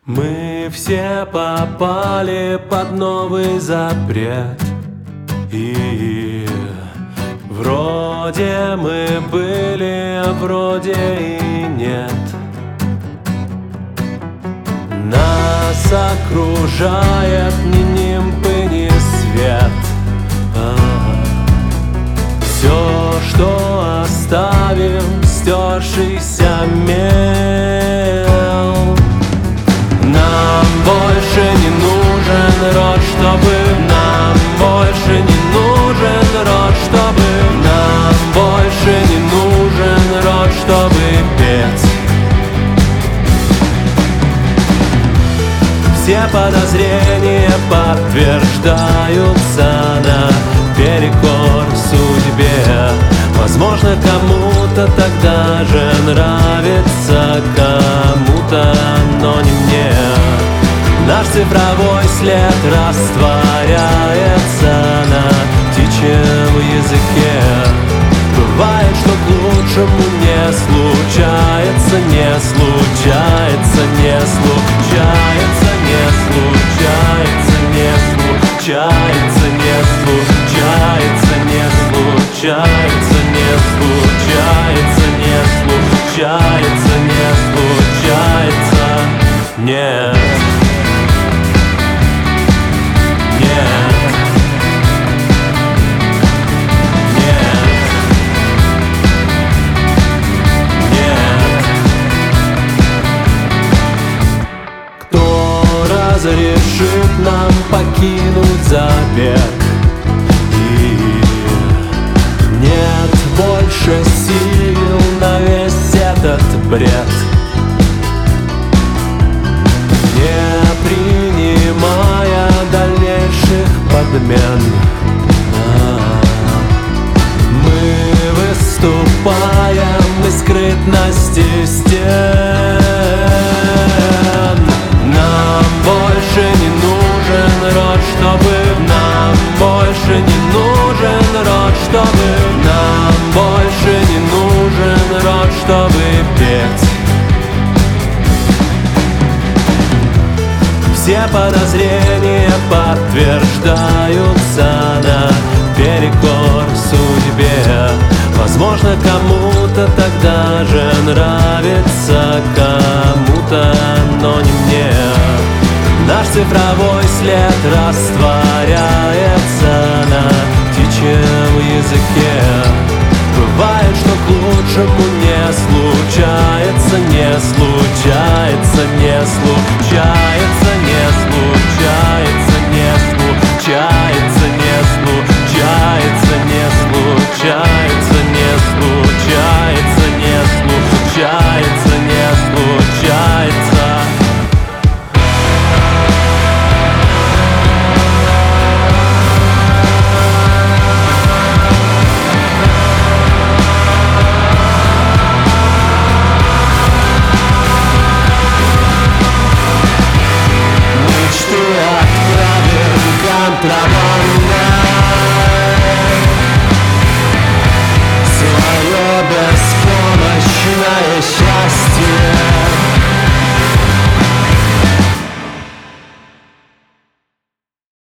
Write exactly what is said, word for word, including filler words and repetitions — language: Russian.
Мы все попали под новый запрет, и вроде мы были, а вроде и нет. Нас окружает ни нимб и ни свет. Все, что оставим, стершийся мел. Нам больше не нужен род, чтобы Нам больше не нужен род, чтобы Нам больше не нужен род, чтобы петь. Все подозрения подтверждаются наперекор судьбе. Возможно, кому-то тогда же нравится, кому-то, но не мне. Наш цифровой след растворяется на птичьем языке. Бывает, что к лучшему не случается, не случается, не случается, не случается, не случается, не случается, не случается, не случается, не случается, не случается, нет. Разрешит нам покинуть забег, и нет больше сил на весь этот бред. Не принимая дальнейших подмен, мы выступаем из скрытности стен. Чтобы нам больше не нужен род, чтобы нам больше не нужен род, чтобы петь. Все подозрения подтверждаются наперекор судьбе. Возможно, кому-то тогда же нравится, кому-то, но не мне. Наш цифровой след растворяется на птичьем языке. Бывает, что к лучшему не случается, не случается, не случается.